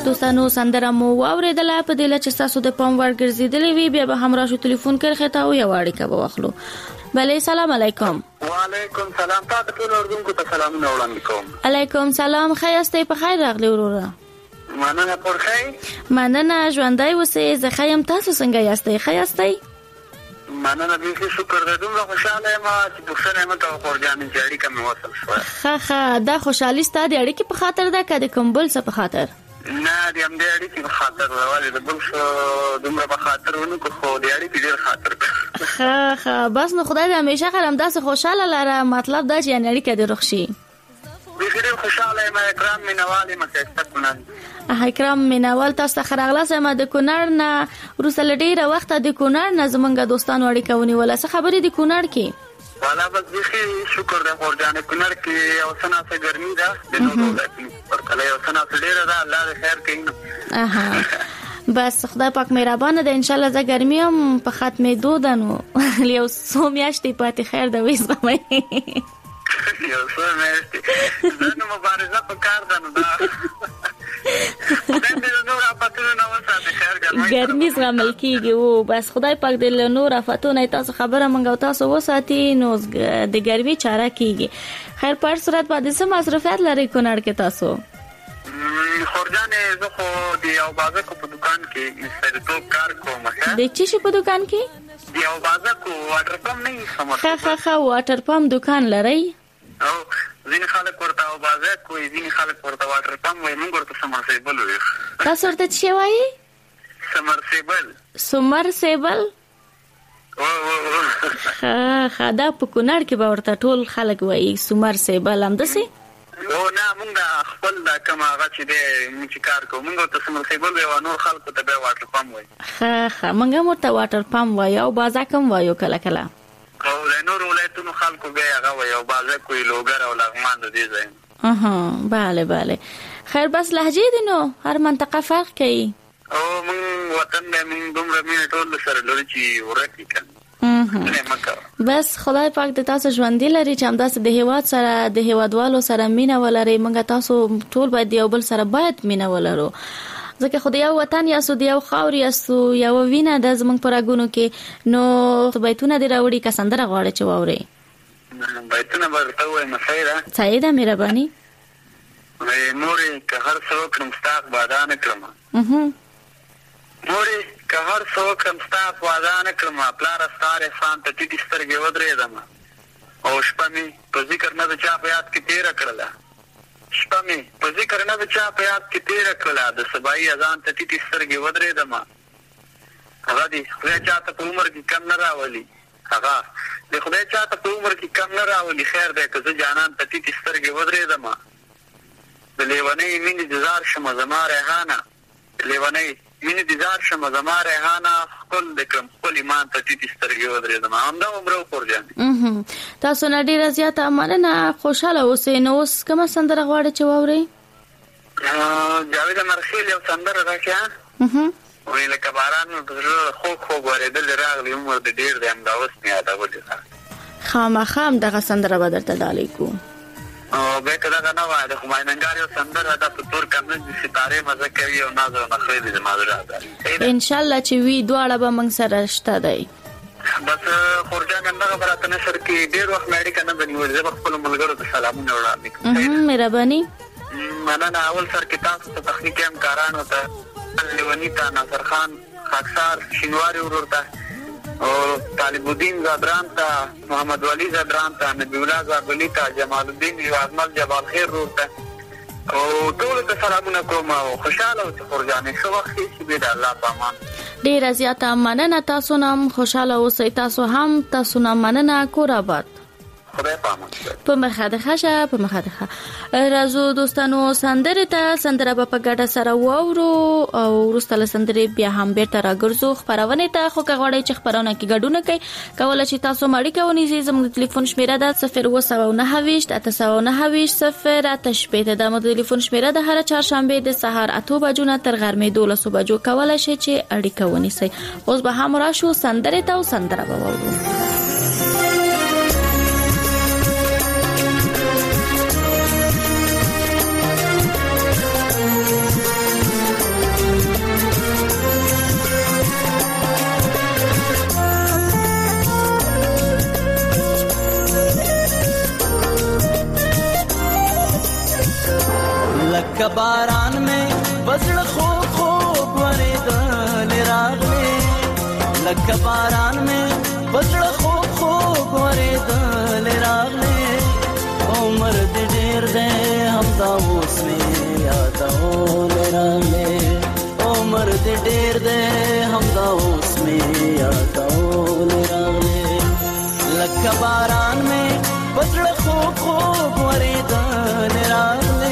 دوستانو سندره مو واوریدله په دې لچ تاسو د پام ور ګرځیدلې وی بیا به همرا شو ټلیفون کړخه تا او یو اړیکه به واخلو. بله سلام علیکم. وعلیکم سلام. تاسو ټول اردوونکو ته سلام وړاندې کوم. علیکم سلام. خیرسته په خیر راغلی وروره. مننه پر خیر. مننه ژوندۍ اوسئ. زه خیم تاسو څنګه یاستئ؟ خیرسته مننه به شکر ده. دومره خوشاله یم چې پوښتنه مې کوم خورجانې چې اړیکه مې وصل شوه. ښه ښه دا خوشحالي ستا د اړیکې په خاطر ده که د کوم بل څه په خاطر؟ نه د همدې اړیکې په خاطر ده. ولې د بل څه دومره په خاطر ونه کړو خو د اړیکې ډېر خاطر ده. ښه ښه بس نو خدای دې همیشه خیر همداسې خوشحاله لره. مطلب دا چې یعنې اړیکه دې روغ شي. بیخي ډېر خوشحاله یم. اکرام مینوال یم ښایسته کونړ. اکرام مینوال تاسو ته ښه راغلاست. یم د کونړ نه وروسته له ډېره وخته د کونړ نه زموږ دوستانو اړیکه ونیوله. څه خبرې دي کونړ کې؟ والا بس بیخي شکر ده خورجانې. کونړ کې یو څه ناڅه ګرمي ده د نورو ولایتونو پرتله یو څه ناڅه ډېره ده. الله دې خیر کوي نو. اها بس خدای پاک مهربانه ده. انشاءالله زه ګرمي هم په ختمېدو ده نو یو څو میاشتې پاتې خیر ده وایي زغمئ. یو څو میاشتې زه نو مبارزه په کار ده نو دا ګرمي زغمل کېږي. او بس خدای پاک دې له نور آفتونو تاسو خبره منګو تاسو وساتي نو د ګرمي چاره کېږي. خیر په هر صورت باندې څه مصرفیات لري کونړ کې تاسو؟ خورجانې زه خو د یو بازکو په دکان کې مستریتوب کار کوم. د څه شي په دکان کې؟ د یو بازکو واټر پمپ نه سمه. ښه ښه ښه واټر پمپ دکان لرئ؟ او ځینې خلک ورته او بازک وایي ځینې خلک ورته واټر پمپ وایي. موږ ورته سمرسیبل وایو. تاسو ورته څه وایي؟ سمرسیبل. سمرسیبل. ښه ښه دا په کونړ کې به ورته ټول خلک وایي سمرسیبل همداسې؟ او نه موږ خپل دا کوم هغه چې دی موږ چې کار کوو موږ ورته سمرسیبل وایو او نور خلکو ته بیا واټر پمپ وایي. ښه ښه موږ هم ورته واټر پمپ وایو او بازک هم وایو کله کله. او د نورو ولایتونو خلکو بیا هغه وایي او بازک وایي لوګر او لغمان د دې ځای. اها بله بله. خیر بس لهجې دي نو هر منطقه فرق کوي. او موږ وطن دی موږ دومره مینه ټول سره لرو چې ورک کړي. بس خدای پاک د تاسو ژوندۍ لري چې همداسې د هیواد سره د هیوادوالو سره مینه ولري. موږ تاسو ټول باید یو بل سره باید مینه ولرو ځکه خو د یو وطن یاستو د یو خاور یاستو یو وینه د زموږ په رګونو کې. نو بیتونه دې راوړي که سندره غواړئ چې واورئ؟ بیتونه به درته ووایم سیده. صحیح ده مهرباني. مورې که هر څه وکړم ستا وعده نه کړم. مورې که هر څه وکړم ستا وعده نه کړم. پلاره ستا احسان ته ټیټې سترګې ودرېدم او شپه مې په ذکر نه د چا په یاد کې تېره کړله. شپه مې په ذکر نه د چا په یاد کې تېره کړله. د سبایي اذان ته ټیټې سترګې ودرېدم. هغه دې خدای چاته په عمر کې کم نه راولي. هغه د خدای چاته په عمر کې کم نه راولي. خیر دی که زه جانان ته ټیټې سترګې ودرېدم. د لیونۍ مینې د زار شمه زما ریحانه. د لیونۍ مینې د زار شمه زما ریحانه. خپل د کړم خپل ایمان ته ټیټې سترګې ودرېدم. همدا عمره خورجانې. تاسو نه ډېره زیاته مننه. خوشحاله اوسئ. نو اوس کومه سندره غواړئ چې واورئ؟ جاوید مرخیل یو سندره راکړه وایي لکه باران مې په زړه خوږ خوږ ورېدل راغلی عمر د ډېر دی همدا اوس مې یادولې. خامخا همدغه سندره به درته ډالۍ کوو. او بیا که دغه نه وای د همایونګار یو سندره ده په تور کمز د ستارې مزه کوي او ناز او نخرې دي زما زړه ده. انشاءالله چې وي دواړه به موږ سره شته دی. بس خورجان همدغه به راته نشر کې ډېر وخت مې اړیکه نه ده نیولې. زه به خپلو ملګرو ته سلامونه وړاندې کړم. مهرباني. مننه. اول سر کې تاسو ته تخنیکي همکارانو ته لیوني ته ناصر خان خاکسار شینواري ورور ته او طالب الدین زادران ته محمد ولی زادران ته نبی الله زابلی ته جمال الدین یوازمل جبال خیر ورور ته او ټول ته سلامونه کوم او خوشاله اوسئ خورجانې. ښه وخت چې به د الله په امان. ډېره زیاته مننه. تاسو هم خوشاله اوسئ. تاسو هم تاسو نه مننه. کور آباد. خدای پامان. په مخه د خشه په مخه د خه راځو دوستانو سندره ته سندره په ګډه سره واورو او وروسته له سندرې بیا هم بیرته راګرځو خبرونه ته. خو که غواړئ چې خبرونه کې ګډون کوي کولای شئ تاسو مړی کوونی زموږ ټلیفون شمیره ده صفر اووه سوه نهه ویشت اته سوه نهه ویشت صفر اته شپېته. د مو ټلیفون شمیره ده هر چهارشنبه د سهار اته بجو نه تر غرمې دولسو بجو کولای شئ چې اړیکه ونیسئ. اوس به هم راشو سندره ته او سندره به واورو. لکه باران مې بزړه خوب خوب ورېدل راغلې لکه باران مې بزړه خوب خوب ورېدل راغلې عمر دې ډېر دی همدا اوس مې یادول راغلې عمر دې ډېر دی همدا اوس مې یادول راغلې لکه باران مې بزړه خوب خوب ورېدل راغلې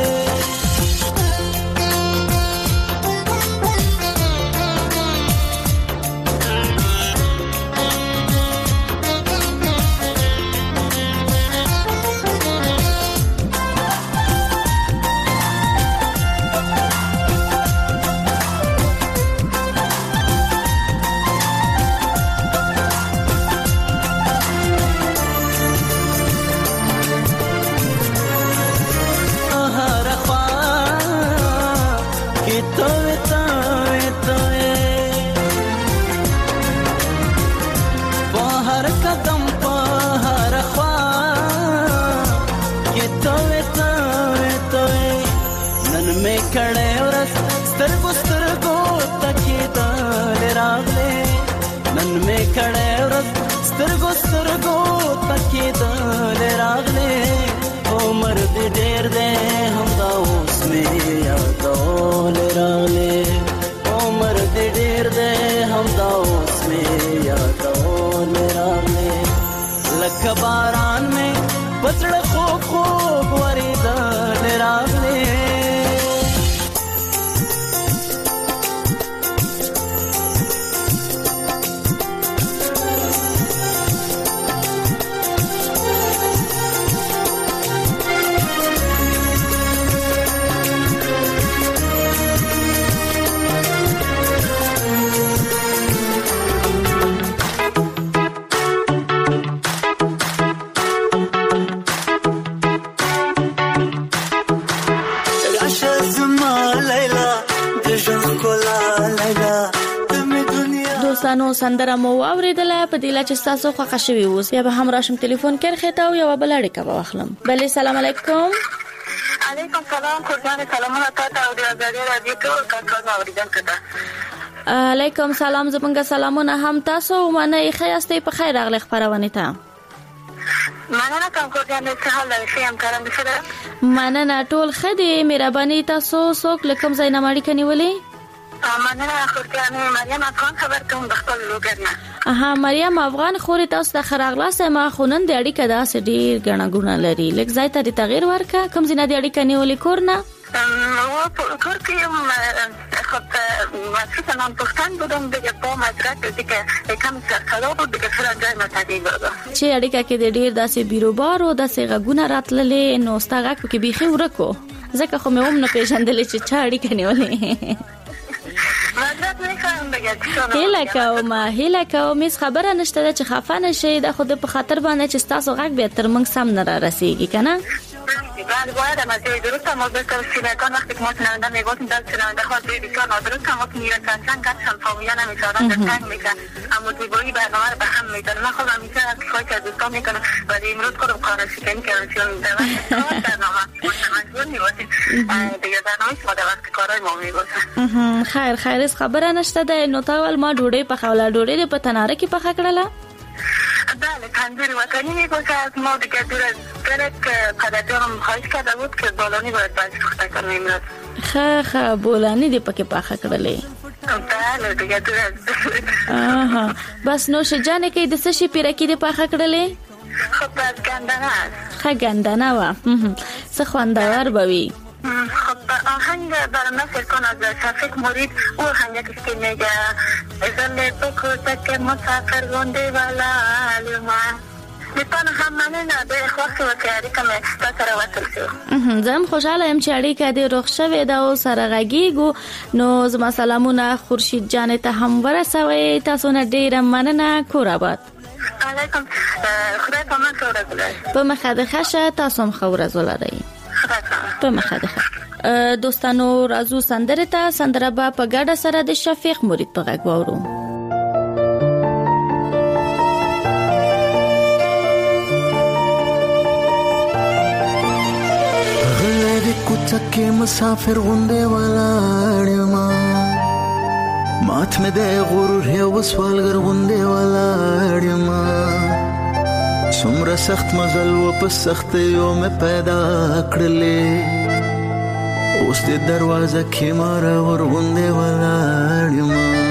سترګو سترګو تکیدل راغلې نن مې کړه ورځ سترګو سترګو تکیدل راغلې عمر دې ډېر دی همدا اوس مې یادول راغلې عمر دې ډېر دی همدا اوس مې یادول راغلې لکه باران مې بزړه خوب خوب ورېدل راغلې دوستانو سندره مو اوریدله په دې لچ تاسو خوښ شوي اوس یا به هم راشم ټلیفون کرخه ته او یو بل اړیکه به واخلم بله سلام علیکم علیکم سلام قربان سلامونه تاسو او د ازادي رادیو ټول کارکونکو اوریدونکو ته علیکم سلام زمونږ سلامونه هم تاسو منه خیاستې په خیر راغلی خبرونه ته مننه کوم قربان څه حال لري هم کارم بشره مننه ټول خدي مهرباني تاسو څوک لکم زینه ماړی کنيولې مننه قربان مریم افغان خبر کوم د خپل لوګرنه اها مریم افغان خوري تاسو د خراغلاسه ما خونن د اړیکه داسې ډیر غنا غونه لري لکه ځای ته د تغییر ورکا کوم زینه د اړیکه نیولې کورنه او کور کې خو واسه نن پښتون بودم دغه په مدرسه کې کوم څه خلک دغه فرانځای متادي ورغله چې اړیکه کې د ډیر داسې بیروبار او داسې غونه راتللې نو ستاګه کې بيخي ورکو ځکه خو مې هم نه پیژندلې چې چا اړیکه نیولې هیله کوم هیله کوم هیڅ خبره نشته چې خفه نشئ د خود په خاطر باندې چې تاسو غږ به تر موږ سم نه را رسیږي کنه بعد باید ما توی درست هم از سیمکان وقتی که ما تنانده میگوتیم در تنانده خواهد توی بیکان درست هم وقتی میره کنسن کسان فامیه نمیتارن در تنگ میکن اما زیبایی برنامه رو به هم میدن من خودم میتونم از خواهی که از دوستان میکنم ولی امروز خودم کارشی کنی که چون دوست برنامه مجبور میگوتیم دیگه برنامه که ما دوست کارهای ما میگوتیم خیر خیر از خبره نشته ده نو تاول ما ډوډۍ پخوله ډوډۍ په تناره کې پخه کړله بله تندور وطنی میگوشه از ما دیگه دور از گرد که پدرجانم خواهش کرده بود که بولانی باید باید پخته کنم امروز خه خه بولانی دی پکې پخه کړلې بله دیگه دور از آها بس نوش جانه کې د څه شي پیرکی دی پخه کړلې خب از گندنه است خه گندنه و څه خوندور بوي خب آهنگ برام نفر کن از شفیق مرید او آهنگ کسی که میگه ازاله بکوزک مسافر گنده ولالی ما میتونه هم منه نده خواست و که اړیکه مې تا سره وصل شو زه هم خوشحاله یم چې اړیکه دې روغ شوې ده او سره غږیږو نو زما سلامونه خورشید جان ته هم ورسوئ تاسو نه ډېره مننه کور آباد علیکم خدای په من ښه ورځ ولرئ په مخه د ښه شه تاسو هم ښه ورځ ولرئ په مخه ده دوستانو رازو سندره ته سندره با په ګډه سره د شفیق مرید په غږ وورو غلې کوټه کوڅه کې مسافر غوندې ولاړ یم مات مې د غرور یو سوالګر غوندې ولاړ یم څومره سخت مزل و په سختیو مې پیدا کړلې اوس دې دروازه کې مرور غوندې ولاړ یم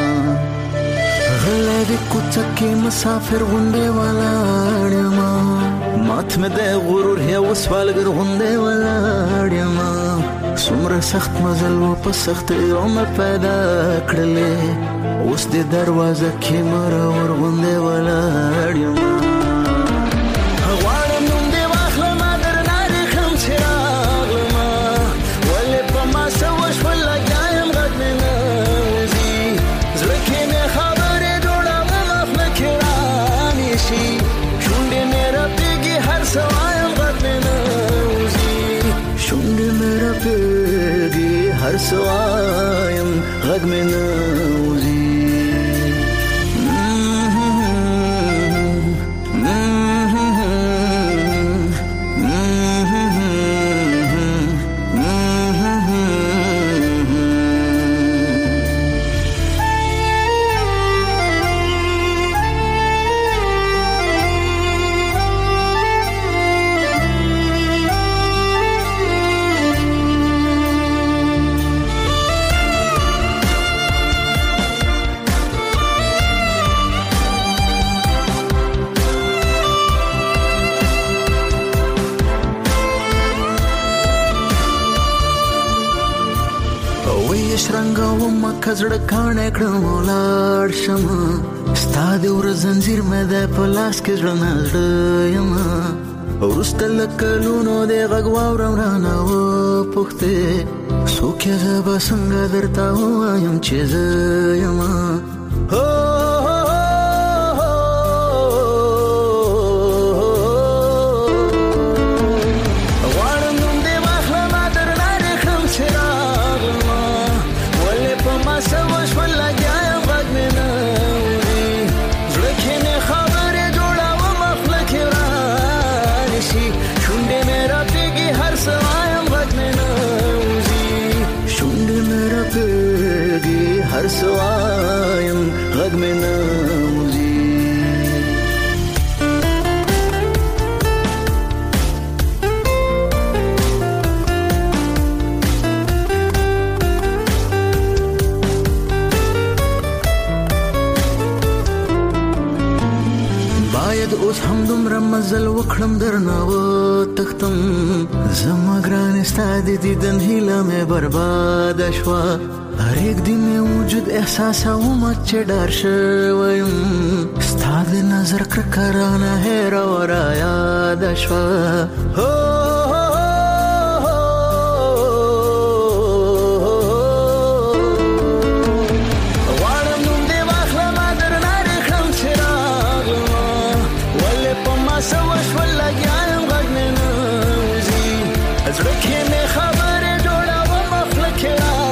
غلی د کوڅه کې مسافر غوندې ولاړ یم مات مې د غرور یو سوالګر غوندې ولاړ یم څومره سخت مزل و په سختیو مې پیدا کړلې اوس دې دروازه کې مرور غوندې ولاړ یم هر سوایم غږ مې نه وځي کزړه کانه کړم ولاړ شم ستا د ور زنجیر مې د پلاس کې ځړنه یم ورسته لکلونو د غږ واورم رانه و پوښتې څوک یې زه به څنګه درته ووایم چې زه یم هر سوایم غږ مې نه وځي باید اوس هم دومره مزل وکړم درنه وتښتم زما ګرانې ستا د دیدن هیله مې برباده شوه هر یک دی می وجود احساس اوم چې ډار شویم ستا د نظر کرکرانه هیر و را یاد شوه غواړم نوم دې واخلمه درنه دې کړم چې راغلمه ولې په ما څه وشول لګیا یم غږ مې نه وځي زړه کې مې خبرې جوړوم خوله کې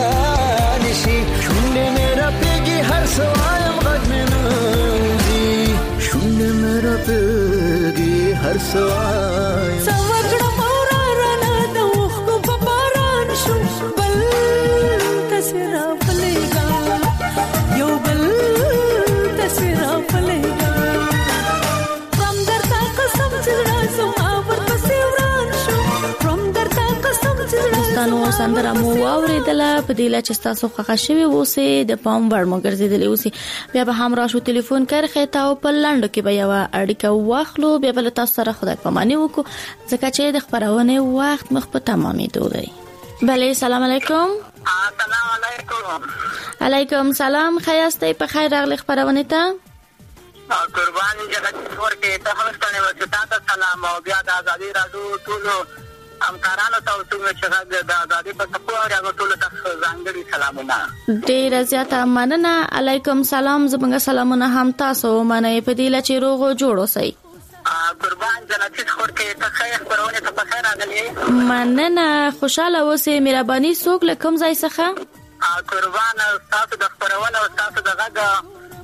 شونډې مې راپېږي هر څه وایم غږ مې نه وځي شونډې مې راپېږي هر څه وایم څه وکړم ورا رانه د اوښکو په باران شو بل تصویر راپلېږه یو بل تصویر راپلېږه پرم درته قسم چې زړه زما ورپسې وران شو پرم درته قسم چې زړه ستانو سندره مو واورېدله په دې لا چې تاسو خوښه شوي اوسئ د پام وړ مو ګرځېدلې اوسئ بیا به هم راشو ټلیفون کرښې ته او په لنډو کې به یوه اړیکه واخلو بیا به له تاسو سره خدای پاماني وکړو ځکه چې د خپرونې وخت مخ په تمامېدو دی بله سلام علیکم السلام علیکم علیکم سلام ښه یاستئ په خیر راغلئ خپرونې ته قربان جنت ورکې ته هم ستنې ورکې تا ته سلام او بیا د ازادي راډیو ټولو همکارانو ته او څومره چې غږ د ازادي په څپو اوري هغو ټولو ته ځانګړي سلامونه ډېره زیاته مننه علیکم سلام زموږ سلامونه هم تاسو ومنئ په دې له چې روغ او جوړ اوسئ قربان جنت ورکې ته ښه خپرونې ته په خیر راغلې مننه خوشحاله اوسئ مهرباني څوک له کوم ځای څخه قربان تاسو د خپرونې او تاسو د غږ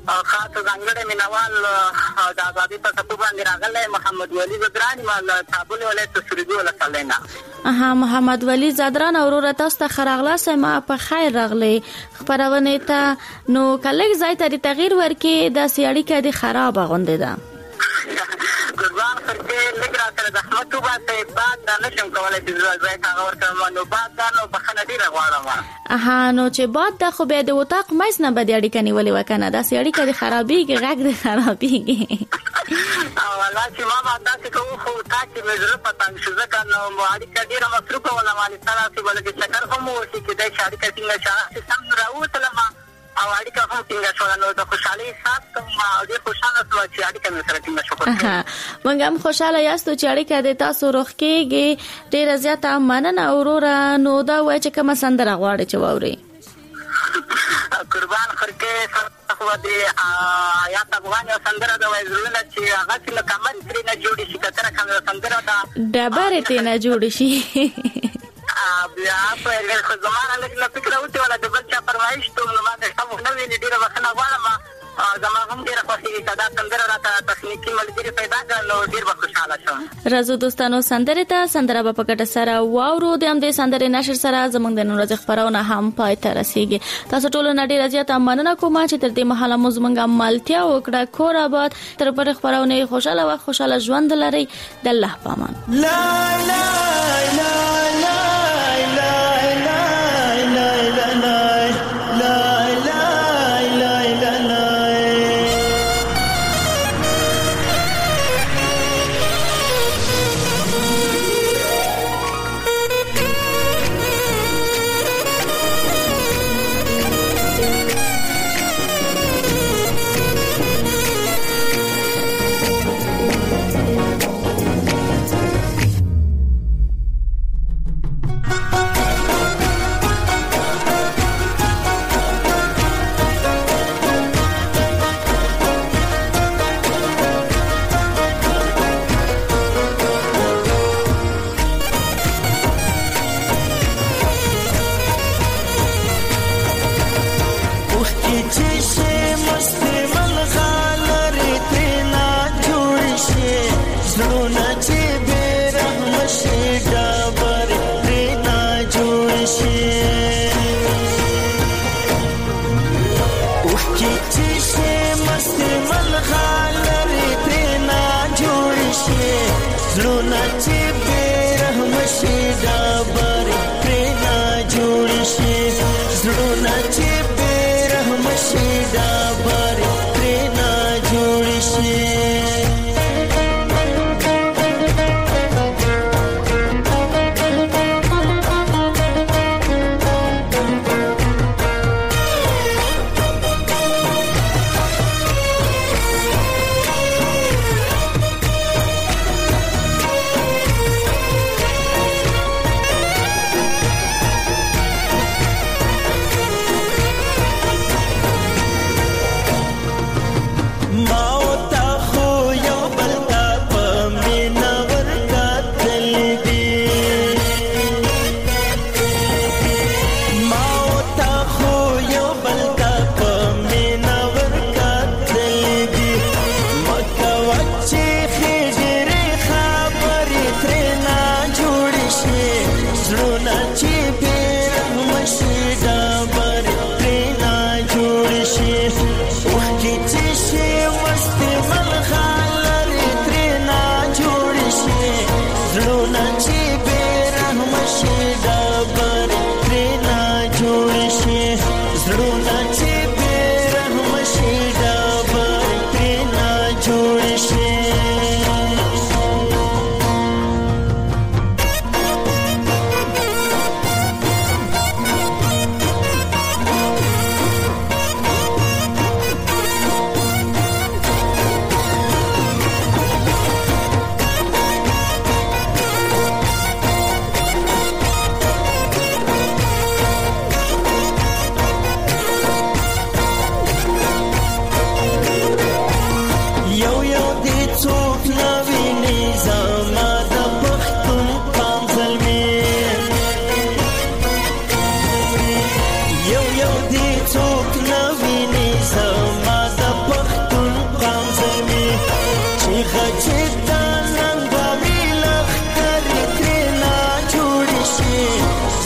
خاص ځانګړی مینوال د ازادي په ټکو باندې راغلی محمد ولی زدران مال کابل ولایت سریدو ولسالینا. اها محمد ولی زدران اورور تاسو ته خراغله سم په خیر راغلی خبرونه ته نو کله ځای ته تغییر ورکې د سیاړی کې د خراب غونډه ده. ګرځان فرقه لګرا سره زحمت وباسه بعد دا نشم کولای چې ځای ته ورکړم نو بعد دا نو بخنه ډیره غواړم. اها نو چې بعد د خو به د وطاق مېس نه بد اړیکه نیولې وکنه دا سیاړی کې خرابېږي غږ د خرابېږي. او الله چې ما ما تاسو کوم خو تاسو مې زړه پتنګ شو ځکه نو اړیکه ډیره مصروفه ولا مالي تاسو بلکې شکر هم وشي چې د اړیکه څنګه چې سم راوتله ما او اړیکه هم څنګه شو نو د خوشحالي سات کوم او د خوشاله سره چې اړیکه مې سره څنګه شو. مونږ هم خوشاله یاستو چې اړیکه د تاسو روخ کېږي ډیره زیاته مننه اورورا نو دا وای چې کوم سندره غواړي چې ووري. قربان خرکه خو د آیات افغان سندره د وایزرونه چې هغه څنګه کمر ترې نه جوړی شي کتره کوم سندره دا ډبره ته نه جوړی شي. بیا په هغه زمانه لږ فکر اوته ولا د بل چا پرمایش ته نو ما د سمو نو ویني ډیره وخت غواړم زموږ هم ډیره خوشي کدا سندره راته تخنیکی ملګری پیدا کړل ډیر خوشاله شوم. راځو دوستانو سندره ته سندره په پکټه سره واورو د هم د سندره نشر سره زموږ د نن ورځې خبرونه هم پای ته رسیږي. تاسو ټول نه ډیره زیاته مننه کوم چې تر دې مهاله مو زموږه مالتیا وکړه کور آباد تر پر خبرونه خوشاله او خوشاله ژوند لري د الله پامان. لا لا لا لا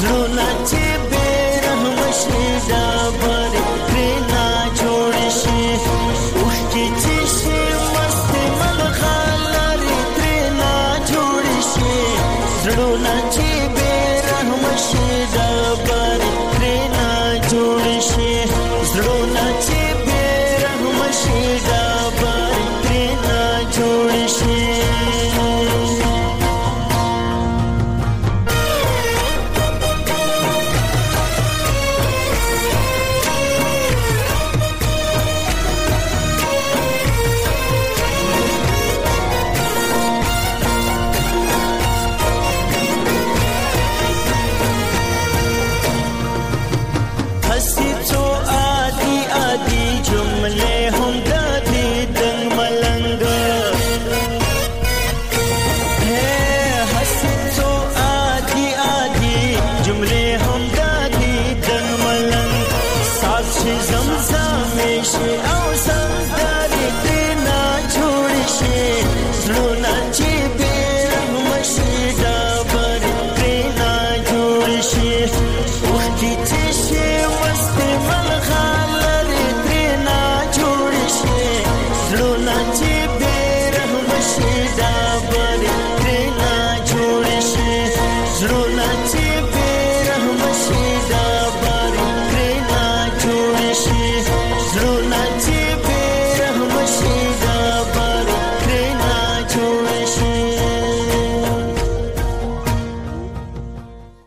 زړونه چې بې رحمه شي ډبرې پرې نه جوړ شي اوښکې چې شي مستې ملغلرې ترې نه جوړ شي زړونه چې بې رحمه شي ډبرې پرې نه جوړ شي زړونه چې بې رحمه شي ډبرې پرې نه جوړ شي زمزم شي